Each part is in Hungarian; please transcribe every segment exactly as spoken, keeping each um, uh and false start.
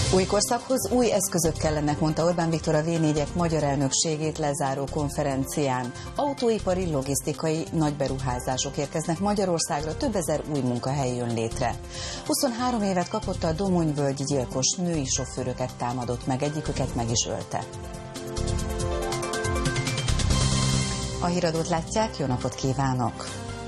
Új korszakhoz új eszközök kellenek, mondta Orbán Viktor a vé négyek magyar elnökségét lezáró konferencián. Autóipari, logisztikai nagyberuházások érkeznek Magyarországra, több ezer új munkahely jön létre. huszonhárom évet kapott a Domonyvölgyi gyilkos, női sofőröket támadott meg, egyiküket meg is ölte. A híradót látják, jó napot kívánok!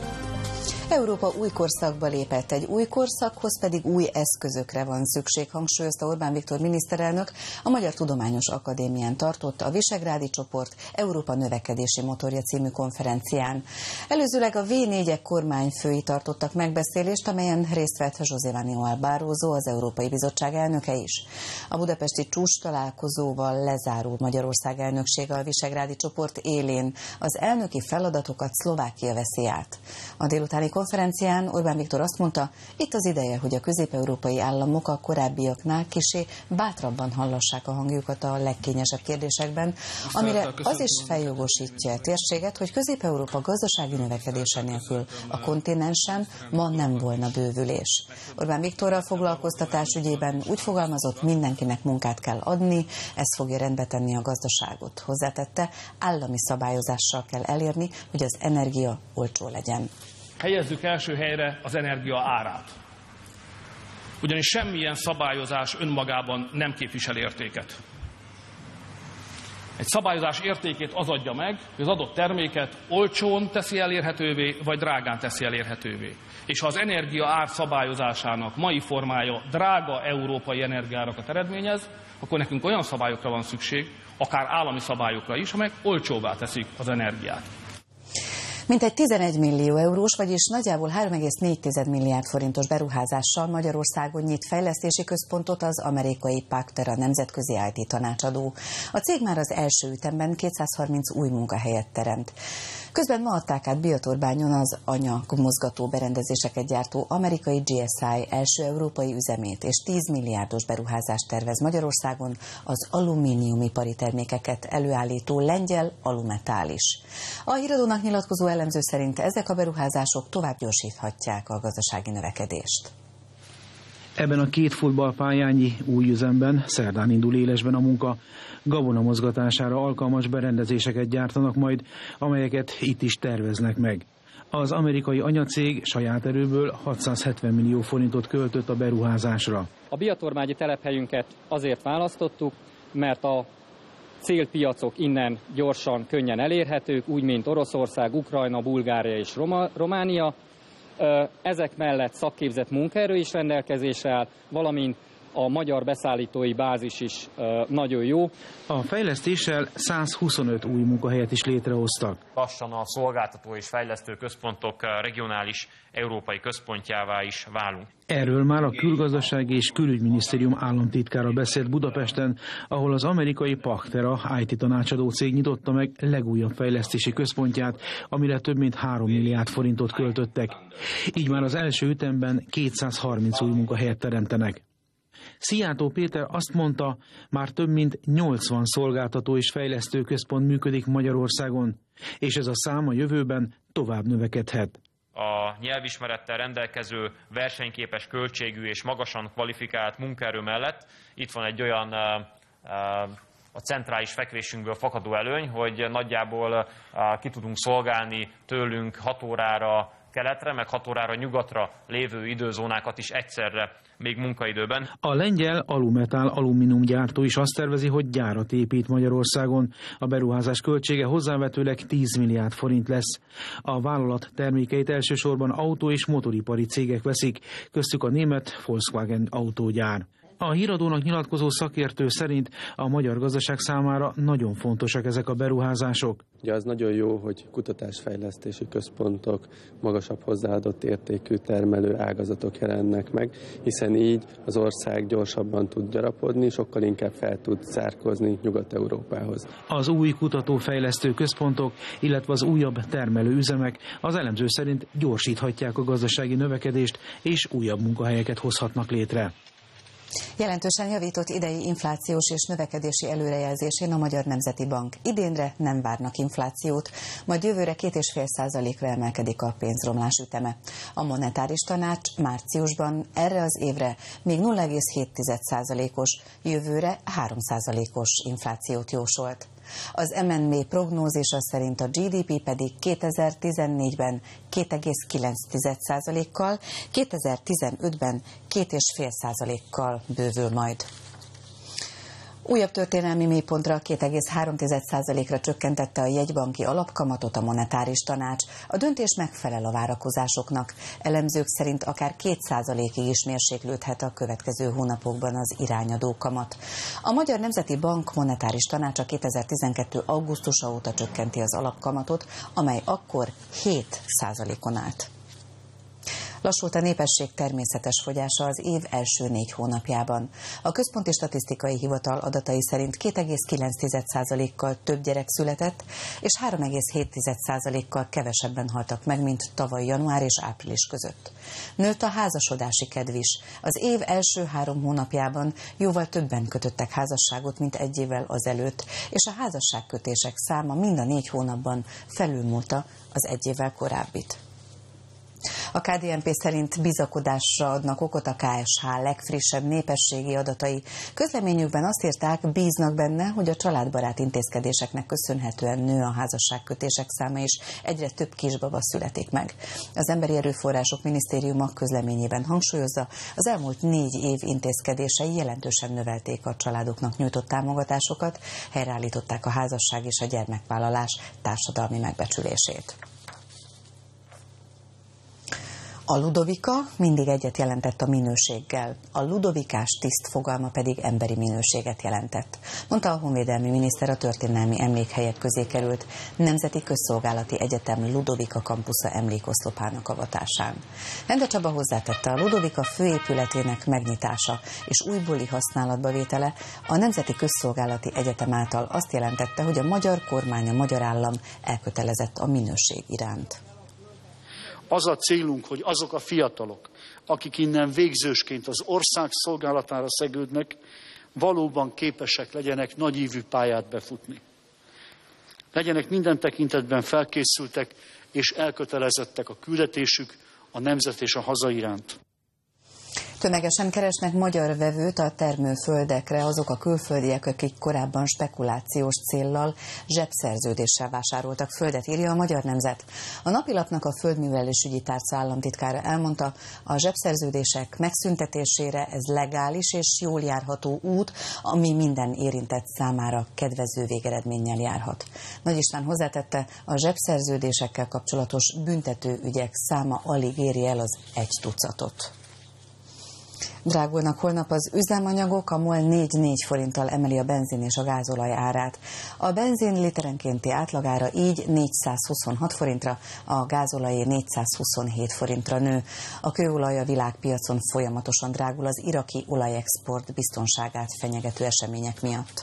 Európa új korszakba lépett, egy új korszakhoz pedig új eszközökre van szükség, hangsúlyozta Orbán Viktor miniszterelnök a Magyar Tudományos Akadémián tartott a Visegrádi Csoport Európa növekedési motorja című konferencián. Előzőleg a vé négyek kormányfői tartottak megbeszélést, amelyen részt vett José Manuel Barroso, az Európai Bizottság elnöke is. A budapesti csúcs találkozóval lezárul Magyarország elnöksége a Visegrádi Csoport élén. Az elnöki feladatokat Szlovákia veszi át. A délutáni konferencián Orbán Viktor azt mondta, itt az ideje, hogy a közép-európai államok a korábbiaknál kissé bátrabban hallassák a hangjukat a legkényesebb kérdésekben, amire az is feljogosítja a térséget, hogy Közép-Európa gazdasági növekedése nélkül a kontinensen ma nem volna bővülés. Orbán Viktor a foglalkoztatás ügyében úgy fogalmazott, mindenkinek munkát kell adni, ez fogja rendbe tenni a gazdaságot. Hozzátette, állami szabályozással kell elérni, hogy az energia olcsó legyen. Helyezzük első helyre az energia árát. Ugyanis semmilyen szabályozás önmagában nem képvisel értéket. Egy szabályozás értékét az adja meg, hogy az adott terméket olcsón teszi elérhetővé, vagy drágán teszi elérhetővé. És ha az energia ár szabályozásának mai formája drága európai energiárakat eredményez, akkor nekünk olyan szabályokra van szükség, akár állami szabályokra is, amelyek olcsóvá teszik az energiát. Mintegy tizenegy millió eurós, vagyis nagyjából három egész négy milliárd forintos beruházással Magyarországon nyit fejlesztési központot az amerikai Pactera nemzetközi i té tanácsadó. A cég már az első ütemben kétszázharminc új munkahelyet teremt. Közben ma adták át Biatorbányon az anyagmozgató berendezéseket gyártó amerikai gé es i első európai üzemét, és tíz milliárdos beruházást tervez Magyarországon az alumíniumipari termékeket előállító lengyel Alumetal is. A híradónak nyilatkozó elemző szerint ezek a beruházások tovább gyorsíthatják a gazdasági növekedést. Ebben a két futballpályányi új üzemben szerdán indul élesben a munka. Gabona mozgatására alkalmas berendezéseket gyártanak majd, amelyeket itt is terveznek meg. Az amerikai anyacég saját erőből hatszázhetven millió forintot költött a beruházásra. A biatormányi telephelyünket azért választottuk, mert a célpiacok innen gyorsan, könnyen elérhetők, úgy mint Oroszország, Ukrajna, Bulgária és Roma, Románia. Ezek mellett szakképzett munkaerő is rendelkezésre áll, valamint a magyar beszállítói bázis is nagyon jó. A fejlesztéssel százhuszonöt új munkahelyet is létrehoztak. Lassan a szolgáltató és fejlesztő központok regionális európai központjává is válunk. Erről már a Külgazdasági és Külügyminisztérium államtitkára beszélt Budapesten, ahol az amerikai Pactera i té tanácsadó cég nyitotta meg legújabb fejlesztési központját, amire több mint három milliárd forintot költöttek. Így már az első ütemben kétszázharminc új munkahelyet teremtenek. Szijjártó Péter azt mondta, már több mint nyolcvan szolgáltató és fejlesztő központ működik Magyarországon, és ez a szám a jövőben tovább növekedhet. A nyelvismerettel rendelkező, versenyképes költségű és magasan kvalifikált munkaerő mellett itt van egy olyan a centrális fekvésünkből fakadó előny, hogy nagyjából ki tudunk szolgálni tőlünk hat órára keletre, meg hat órára nyugatra lévő időzónákat is egyszerre, még munkaidőben. A lengyel Alumetal alumíniumgyártó is azt tervezi, hogy gyárat épít Magyarországon. A beruházás költsége hozzávetőleg tíz milliárd forint lesz. A vállalat termékeit elsősorban autó- és motoripari cégek veszik, köztük a német Volkswagen autógyár. A híradónak nyilatkozó szakértő szerint a magyar gazdaság számára nagyon fontosak ezek a beruházások. Ugye az nagyon jó, hogy kutatásfejlesztési központok, magasabb hozzáadott értékű termelő ágazatok jelennek meg, hiszen így az ország gyorsabban tud gyarapodni, sokkal inkább fel tud zárkózni Nyugat-Európához. Az új kutatófejlesztő központok, illetve az újabb termelőüzemek az elemző szerint gyorsíthatják a gazdasági növekedést és újabb munkahelyeket hozhatnak létre. Jelentősen javított idei inflációs és növekedési előrejelzésén a Magyar Nemzeti Bank. Idénre nem várnak inflációt, majd jövőre két egész öt százalékra emelkedik a pénzromlás üteme. A monetáris tanács márciusban erre az évre még nulla egész hét százalékos, jövőre három százalékos inflációt jósolt. Az em en bé prognózisa szerint a gé dé pé pedig kétezer-tizennégyben két egész kilenc százalékkal, kétezer-tizenötben két egész öt százalékkal bővül majd. Újabb történelmi mélypontra, két egész három százalékra csökkentette a jegybanki alapkamatot a monetáris tanács. A döntés megfelel a várakozásoknak. Elemzők szerint akár két százalékig is mérséklődhet a következő hónapokban az irányadó kamat. A Magyar Nemzeti Bank monetáris tanácsa kétezer-tizenkettő augusztusa óta csökkenti az alapkamatot, amely akkor hét százalékon állt. Lassult a népesség természetes fogyása az év első négy hónapjában. A Központi Statisztikai Hivatal adatai szerint két egész kilenc százalékkal több gyerek született, és három egész hét százalékkal kevesebben haltak meg, mint tavaly január és április között. Nőtt a házasodási kedv is. Az év első három hónapjában jóval többen kötöttek házasságot, mint egy évvel azelőtt, és a házasságkötések száma mind a négy hónapban felülmúlta az egy évvel korábbit. A ká dé en pé szerint bizakodásra adnak okot a ká es há legfrissebb népességi adatai. Közleményükben azt írták, bíznak benne, hogy a családbarát intézkedéseknek köszönhetően nő a házasságkötések száma, és egyre több kisbaba születik meg. Az Emberi Erőforrások Minisztériuma közleményében hangsúlyozza, az elmúlt négy év intézkedései jelentősen növelték a családoknak nyújtott támogatásokat, helyreállították a házasság és a gyermekvállalás társadalmi megbecsülését. A Ludovika mindig egyet jelentett a minőséggel, a ludovikás tiszt fogalma pedig emberi minőséget jelentett, mondta a honvédelmi miniszter a történelmi emlékhelyek közé került Nemzeti Közszolgálati Egyetem Ludovika kampusza emlékoszlopának avatásán. Ende Csaba hozzátette, a Ludovika főépületének megnyitása és újbóli használatba vétele a Nemzeti Közszolgálati Egyetem által azt jelentette, hogy a magyar kormány, a magyar állam elkötelezett a minőség iránt. Az a célunk, hogy azok a fiatalok, akik innen végzősként az ország szolgálatára szegődnek, valóban képesek legyenek nagyívű pályát befutni. Legyenek minden tekintetben felkészültek és elkötelezettek a küldetésük, a nemzet és a haza iránt. Tömegesen keresnek magyar vevőt a termőföldekre azok a külföldiek, akik korábban spekulációs céllal zsebszerződéssel vásároltak földet, írja a Magyar Nemzet. A napilapnak a földművelésügyi tárca államtitkára elmondta, a zsebszerződések megszüntetésére ez legális és jól járható út, ami minden érintett számára kedvező végeredménnyel járhat. Nagy István hozzátette, a zsebszerződésekkel kapcsolatos büntetőügyek száma alig éri el az egy tucatot. Drágulnak holnap az üzemanyagok, a MOL négy-négy forinttal emeli a benzin és a gázolaj árát. A benzin literenkénti átlagára így négyszázhuszonhat forintra, a gázolajé négyszázhuszonhét forintra nő. A kőolaj a világpiacon folyamatosan drágul az iraki olajexport biztonságát fenyegető események miatt.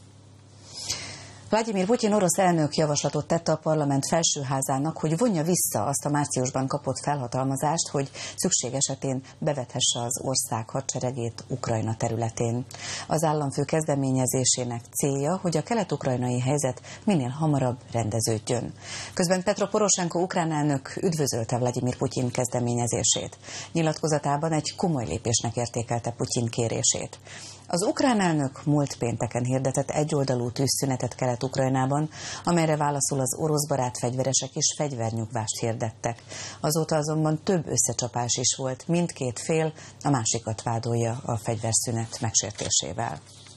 Vladimir Putyin orosz elnök javaslatot tette a parlament felsőházának, hogy vonja vissza azt a márciusban kapott felhatalmazást, hogy szükség esetén bevethesse az ország hadseregét Ukrajna területén. Az államfő kezdeményezésének célja, hogy a kelet-ukrajnai helyzet minél hamarabb rendeződjön. Közben Petro Poroshenko ukrán elnök üdvözölte Vladimir Putyin kezdeményezését. Nyilatkozatában egy komoly lépésnek értékelte Putyin kérését. Az ukrán elnök múlt pénteken hirdetett egyoldalú tűzszünetet Kelet-Ukrajnában, amelyre válaszul az oroszbarát fegyveresek és fegyvernyugvást hirdettek. Azóta azonban több összecsapás is volt, mindkét fél a másikat vádolja a fegyverszünet megsértésével.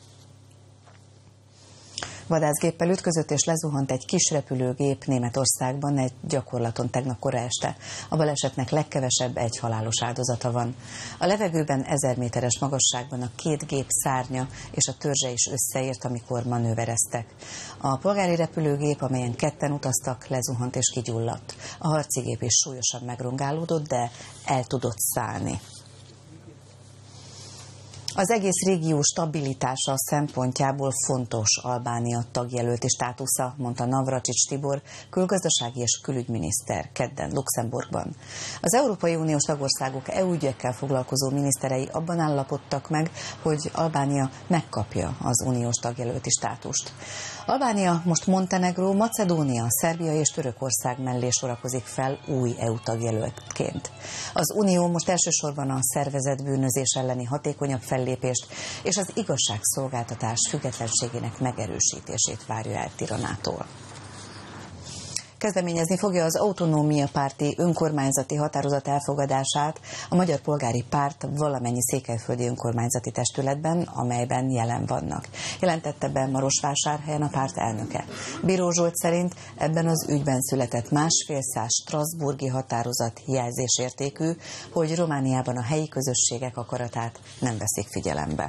Vadászgéppel ütközött és lezuhant egy kis repülőgép Németországban egy gyakorlaton tegnap kora este. A balesetnek legkevesebb egy halálos áldozata van. A levegőben ezer méteres magasságban a két gép szárnya és a törzse is összeért, amikor manővereztek. A polgári repülőgép, amelyen ketten utaztak, lezuhant és kigyulladt. A harci gép is súlyosan megrongálódott, de el tudott szállni. Az egész régió stabilitása szempontjából fontos Albánia tagjelölti státusza, mondta Navracsics Tibor, külgazdasági és külügyminiszter kedden Luxemburgban. Az Európai Uniós tagországok é u ügyekkel foglalkozó miniszterei abban állapodtak meg, hogy Albánia megkapja az uniós tagjelölti státust. Albánia most Montenegró, Macedónia, Szerbia és Törökország mellé sorakozik fel új é u tagjelöltként. Az Unió most elsősorban a szervezett bűnözés elleni hatékonyabb fellépést és az igazságszolgáltatás függetlenségének megerősítését várja el Tiranától. Kezdeményezni fogja az autonómiapárti önkormányzati határozat elfogadását a Magyar Polgári Párt valamennyi székelyföldi önkormányzati testületben, amelyben jelen vannak. Jelentette be Marosvásárhelyen a párt elnöke. Bíró Zsolt szerint ebben az ügyben született másfélszáz strasbourgi határozat jelzésértékű, hogy Romániában a helyi közösségek akaratát nem veszik figyelembe.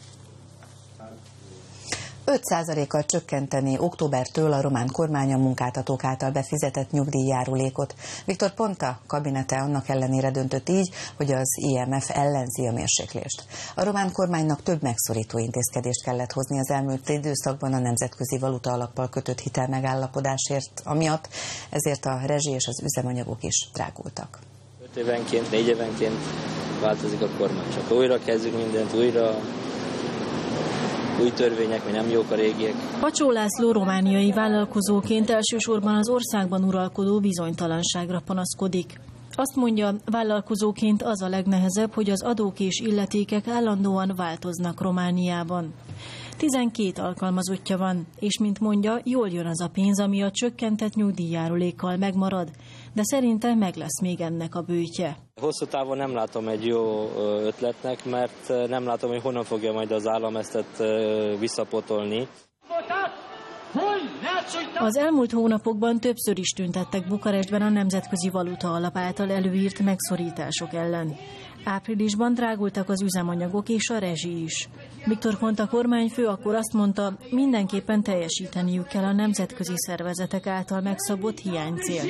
öt százalékkal csökkenteni októbertől a román kormány a munkáltatók által befizetett nyugdíjjárulékot. Viktor Ponta kabinete annak ellenére döntött így, hogy az i em ef ellenzi a mérséklést. A román kormánynak több megszorító intézkedést kellett hozni az elmúlt időszakban a Nemzetközi Valuta Alappal kötött hitelmegállapodásért, amiatt ezért a rezsi és az üzemanyagok is drágultak. öt évenként, négy évenként változik a kormány, csak újra kezdjük mindent, újra új törvények, vagy nem jók a régiek. Pacsó László romániai vállalkozóként elsősorban az országban uralkodó bizonytalanságra panaszkodik. Azt mondja, vállalkozóként az a legnehezebb, hogy az adók és illetékek állandóan változnak Romániában. tizenkét alkalmazottja van, és mint mondja, jól jön az a pénz, ami a csökkentett nyugdíjjárulékkal megmarad, de szerinte meg lesz még ennek a bőtje. Hosszú távon nem látom egy jó ötletnek, mert nem látom, hogy honnan fogja majd az állam ezt visszapotolni. Az elmúlt hónapokban többször is tüntettek Bukarestben a Nemzetközi Valuta Alap által előírt megszorítások ellen. Áprilisban drágultak az üzemanyagok és a rezsi is. Viktor Ponta kormányfő akkor azt mondta, mindenképpen teljesíteniük kell a nemzetközi szervezetek által megszabott hiánycél.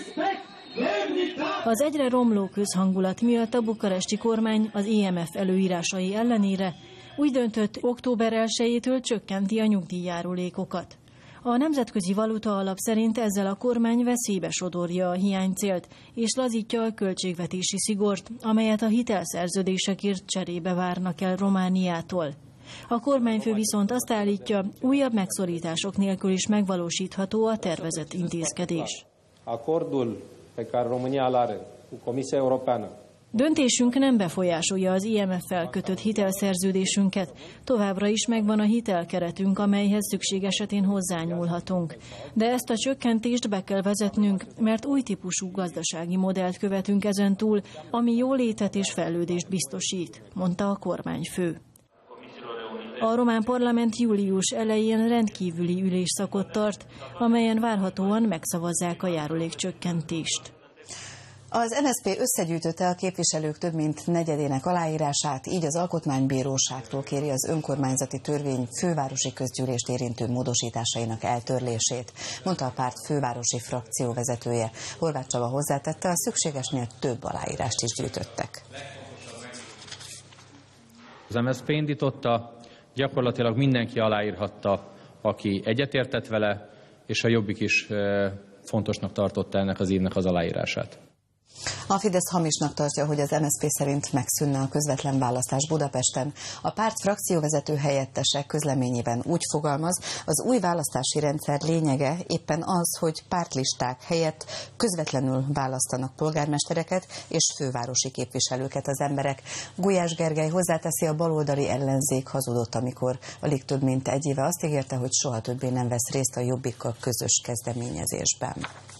Az egyre romló közhangulat miatt a bukaresti kormány az i em ef előírásai ellenére úgy döntött, október elsejétől csökkenti a nyugdíjjárulékokat. A Nemzetközi Valuta Alap szerint ezzel a kormány veszélybe sodorja a hiánycélt, és lazítja a költségvetési szigort, amelyet a hitelszerződésekért cserébe várnak el Romániától. A kormányfő viszont azt állítja, újabb megszorítások nélkül is megvalósítható a tervezett intézkedés. Acordul pe care România îl are cu Comisia Europeană. Döntésünk nem befolyásolja az i em ef-fel kötött hitelszerződésünket. Továbbra is megvan a hitelkeretünk, amelyhez szükség esetén hozzányúlhatunk. De ezt a csökkentést be kell vezetnünk, mert új típusú gazdasági modellt követünk ezen túl, ami jólétet és fejlődést biztosít, mondta a kormányfő. A román parlament július elején rendkívüli ülésszakot tart, amelyen várhatóan megszavazzák a járulékcsökkentést. Az en es zé pé összegyűjtötte a képviselők több mint negyedének aláírását, így az Alkotmánybíróságtól kéri az önkormányzati törvény fővárosi közgyűlést érintő módosításainak eltörlését, mondta a párt fővárosi frakció vezetője. Horváth Csaba hozzátette, a szükségesnél több aláírást is gyűjtöttek. Az em es zé pé indította, gyakorlatilag mindenki aláírhatta, aki egyetértett vele, és a Jobbik is fontosnak tartotta ennek az írnak az aláírását. A Fidesz hamisnak tartja, hogy az em es zé pé szerint megszűnne a közvetlen választás Budapesten. A párt frakcióvezető helyettese közleményében úgy fogalmaz, az új választási rendszer lényege éppen az, hogy pártlisták helyett közvetlenül választanak polgármestereket és fővárosi képviselőket az emberek. Gulyás Gergely hozzáteszi, a baloldali ellenzék hazudott, amikor alig több mint egy éve azt ígérte, hogy soha többé nem vesz részt a Jobbikkal közös kezdeményezésben.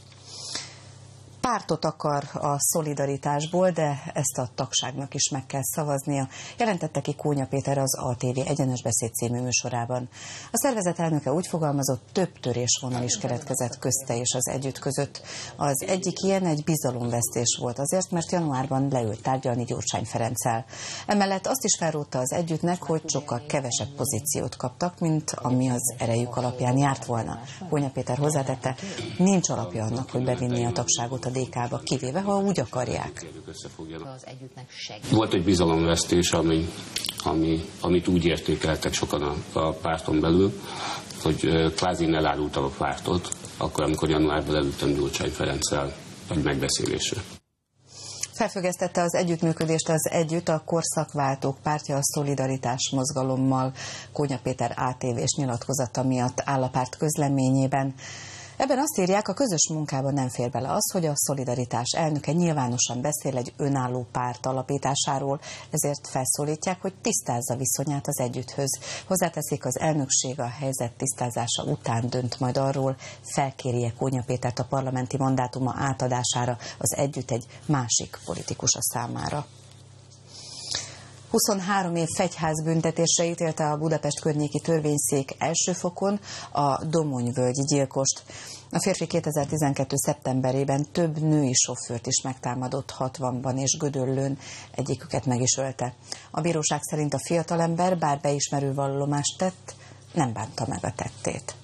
Pártot akar a szolidaritásból, de ezt a tagságnak is meg kell szavaznia, jelentette ki Kónya Péter az á té vé Egyenes Beszéd című műsorában. A szervezet elnöke úgy fogalmazott, több törésvonal is keletkezett közte és az Együtt között. Az egyik ilyen egy bizalomvesztés volt azért, mert januárban leült tárgyalni Gyurcsány Ferenccel. Emellett azt is felrótta az Együttnek, hogy sokkal kevesebb pozíciót kaptak, mint ami az erejük alapján járt volna. Kónya Péter hozzátette, nincs alapja annak, hogy bevinni a tagságot a maradékába, kivéve, ha úgy akarják. Volt egy bizalomvesztés, ami, ami, amit úgy értékeltek sokan a, a párton belül, hogy kvázi elárultak a pártot, akkor, amikor januárban elültem Gyurcsány Ferenccel egy megbeszélésre. Felfüggesztette az együttműködést az Együtt, a Korszakváltók Pártja a Szolidaritás mozgalommal. Kónya Péter á té vés nyilatkozata miatt áll a párt közleményében. Ebben azt írják, a közös munkában nem fér bele az, hogy a Szolidaritás elnöke nyilvánosan beszél egy önálló párt alapításáról, ezért felszólítják, hogy tisztázza viszonyát az Együtthöz. Hozzáteszik, az elnökség a helyzet tisztázása után dönt majd arról, felkérje Kónya Pétert a parlamenti mandátuma átadására az Együtt egy másik politikusa számára. huszonhárom év fegyházbüntetésre ítélte a Budapest környéki törvényszék első fokon a Domonyvölgyi gyilkost. A férfi kétezer-tizenkettő. szeptemberében több női sofőrt is megtámadott hatvanban és Gödöllőn, egyiküket meg is ölte. A bíróság szerint a fiatalember, bár beismerő vallomást tett, nem bánta meg a tettét.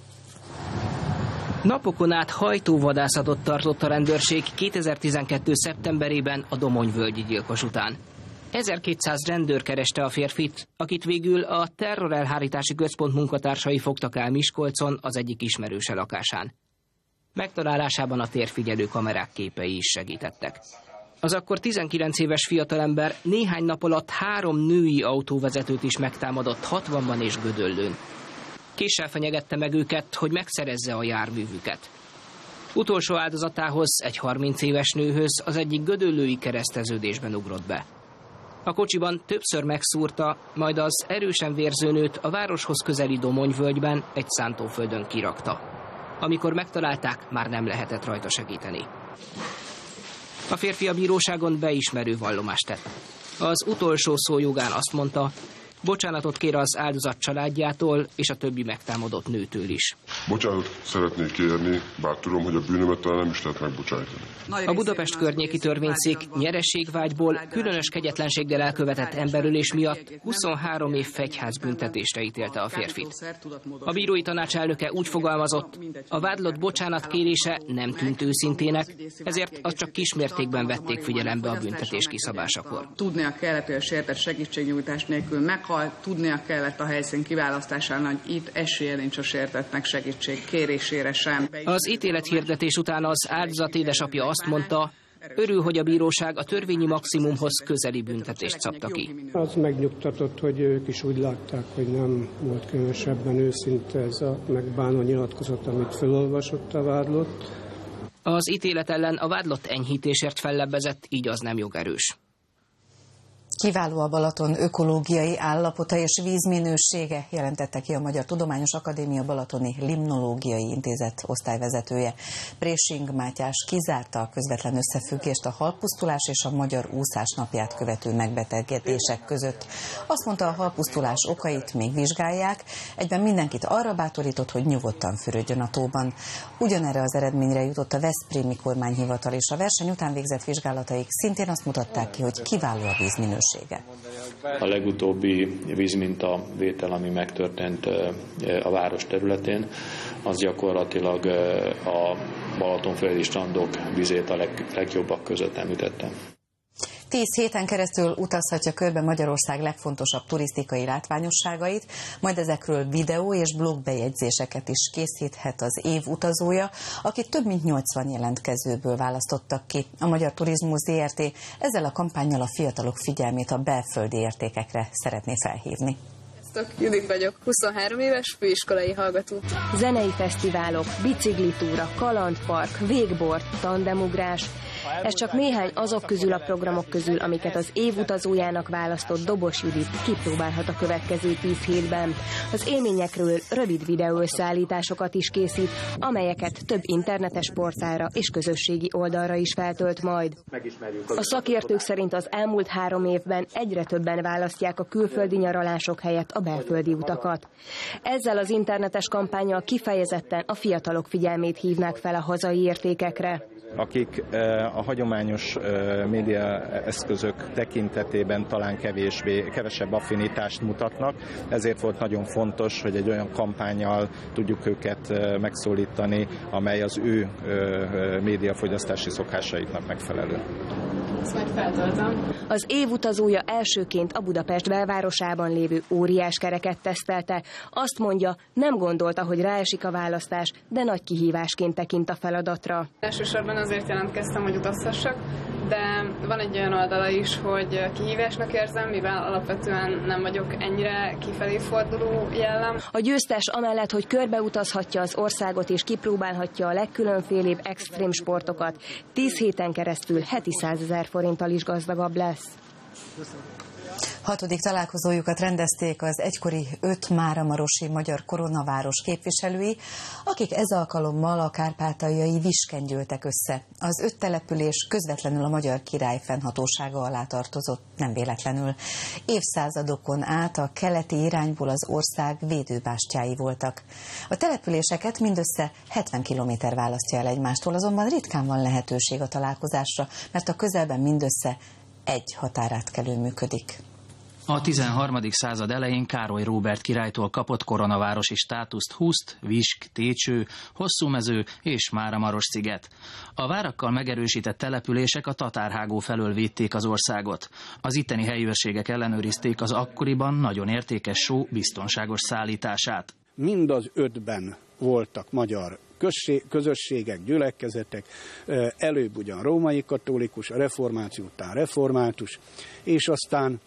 Napokon át hajtóvadászatot tartott a rendőrség kétezer-tizenkettő. szeptemberében a Domonyvölgyi gyilkos után. ezerkétszáz rendőr kereste a férfit, akit végül a terrorelhárítási központ munkatársai fogtak el Miskolcon az egyik ismerőse lakásán. Megtalálásában a térfigyelő kamerák képei is segítettek. Az akkor tizenkilenc éves fiatalember néhány nap alatt három női autóvezetőt is megtámadott hatvanban és Gödöllőn. Késsel fenyegette meg őket, hogy megszerezze a járművüket. Utolsó áldozatához, egy harminc éves nőhöz, az egyik gödöllői kereszteződésben ugrott be. A kocsiban többször megszúrta, majd az erősen vérző nőt a városhoz közeli Domonyvölgyben egy szántóföldön kirakta. Amikor megtalálták, már nem lehetett rajta segíteni. A férfi a bíróságon beismerő vallomást tett. Az utolsó szó jogán azt mondta, bocsánatot kér az áldozat családjától és a többi megtámadott nőtől is. Bocsánatot szeretnék kérni, bár tudom, hogy a bűnömet talán nem is lehet megbocsájtani. A Budapest környéki törvényszék nyereségvágyból, különös kegyetlenséggel elkövetett emberölés miatt huszonhárom év fegyházbüntetésre ítélte a férfit. A bírói tanács elnöke úgy fogalmazott, a vádlott bocsánat kérése nem tűnt őszintének, ezért azt csak kismértékben vették figyelembe a büntetés kiszabásakor. Tudnia kellett, hogy a sértett segítségnyújtás nélkül meghal, tudnia kellett a helyszín kiválasztásán, hogy itt esélye nincs a sértettnek segítség kérésére sem. Az ítélethirdetés után az áldozat édesapja azt mondta, örül, hogy a bíróság a törvényi maximumhoz közeli büntetést szabta ki. Az megnyugtatott, hogy ők is úgy látták, hogy nem volt különösebben őszinte ez a megbánó nyilatkozat, amit felolvasott a vádlott. Az ítélet ellen a vádlott enyhítésért fellebbezett, így az nem jogerős. Kiváló a Balaton ökológiai állapota és vízminősége, jelentette ki a Magyar Tudományos Akadémia Balatoni Limnológiai Intézet osztályvezetője. Présing Mátyás kizárta a közvetlen összefüggést a halpusztulás és a Magyar Úszás napját követő megbetegedések között. Azt mondta, a halpusztulás okait még vizsgálják, egyben mindenkit arra bátorított, hogy nyugodtan fürödjön a tóban. Ugyanerre az eredményre jutott a Veszprémi Kormányhivatal, és a verseny után végzett vizsgálataik szintén azt mutatták ki, hogy kiváló a vízminőség. A legutóbbi vízmintavétel, ami megtörtént a város területén, az gyakorlatilag a Balatonföldi strandok vizét a leg, legjobbak között említette. Tíz héten keresztül utazhatja körbe Magyarország legfontosabb turisztikai látványosságait, majd ezekről videó és blogbejegyzéseket is készíthet az év utazója, akit több mint nyolcvan jelentkezőből választottak ki. A Magyar Turizmus zé er té ezzel a kampánnyal a fiatalok figyelmét a belföldi értékekre szeretné felhívni. Judit vagyok, huszonhárom éves, főiskolai hallgató. Zenei fesztiválok, biciklitúra, kalandpark, végboard, tandemugrás. Ez csak néhány azok közül a programok közül, amiket az év utazójának választott Dobos Judit kipróbálhat a következő tíz hétben. Az élményekről rövid videóösszeállításokat is készít, amelyeket több internetes portálra és közösségi oldalra is feltölt majd. A szakértők szerint az elmúlt három évben egyre többen választják a külföldi nyaralások helyett a belföldi utakat. Ezzel az internetes kampánnyal kifejezetten a fiatalok figyelmét hívnák fel a hazai értékekre. akik a hagyományos média eszközök tekintetében talán kevésbé, kevesebb affinitást mutatnak, ezért volt nagyon fontos, hogy egy olyan kampánnyal tudjuk őket megszólítani, amely az ő médiafogyasztási szokásaiknak megfelelő. Az év utazója elsőként a Budapest belvárosában lévő óriás kereket tesztelte. Azt mondja, nem gondolta, hogy ráesik a választás, de nagy kihívásként tekint a feladatra. Elsősorban azért jelentkeztem, hogy utazhassak, de van egy olyan oldala is, hogy kihívásnak érzem, mivel alapvetően nem vagyok ennyire kifelé forduló jellem. A győztes amellett, hogy körbeutazhatja az országot és kipróbálhatja a legkülönfélébb extrém sportokat, tíz héten keresztül heti százezer forinttal is gazdagabb lesz. Hatodik találkozójukat rendezték az egykori öt máramarosi magyar koronaváros képviselői, akik ez alkalommal a kárpátaljai Visken gyűltek össze. Az öt település közvetlenül a magyar király fennhatósága alá tartozott, nem véletlenül. Évszázadokon át a keleti irányból az ország védőbástyái voltak. A településeket mindössze hetven kilométer választja el egymástól, azonban ritkán van lehetőség a találkozásra, mert a közelben mindössze egy határátkelő működik. A tizenharmadik század elején Károly Róbert királytól kapott koronavárosi státuszt Huszt, Visk, Técső, Hosszúmező és Máramarossziget. A várakkal megerősített települések a tatárhágó felől védték az országot. Az itteni helyőrségek ellenőrizték az akkoriban nagyon értékes só biztonságos szállítását. Mind az ötben voltak magyar közösségek, gyülekezetek, előbb ugyan római katolikus, a reformáció után református, és aztán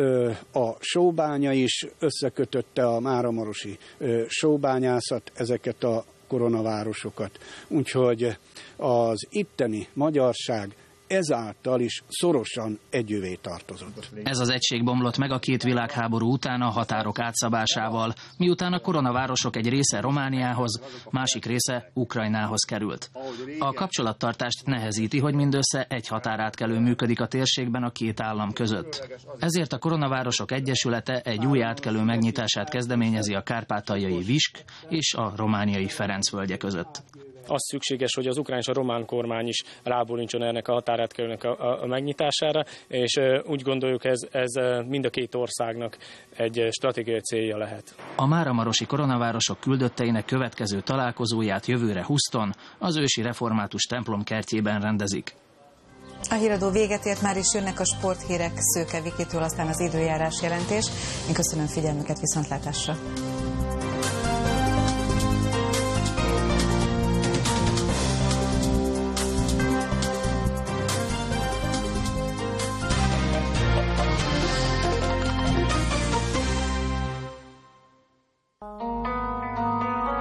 a sóbánya is összekötötte a máramarosi sóbányászat ezeket a koronavárosokat. Úgyhogy az itteni magyarság ezáltal is szorosan együvé tartozott. Ez az egység bomlott meg a két világháború után a határok átszabásával, miután a koronavárosok egy része Romániához, másik része Ukrajnához került. A kapcsolattartást nehezíti, hogy mindössze egy határátkelő működik a térségben a két állam között. Ezért a Koronavárosok Egyesülete egy új átkelő megnyitását kezdeményezi a kárpátaljai Visk és a romániai Ferencvölgye között. Az szükséges, hogy az ukrán és a román kormány is rábólincson ennek a határátkelőnek a, a megnyitására, és úgy gondoljuk, ez, ez mind a két országnak egy stratégiai célja lehet. A máramarosi koronavárosok küldötteinek következő találkozóját jövőre Huszton, az ősi református templom kertjében rendezik. A híradó véget ért, már is jönnek a sporthírek Szőke Vikitől, aztán az időjárás jelentés. Én köszönöm figyelmüket, viszontlátásra!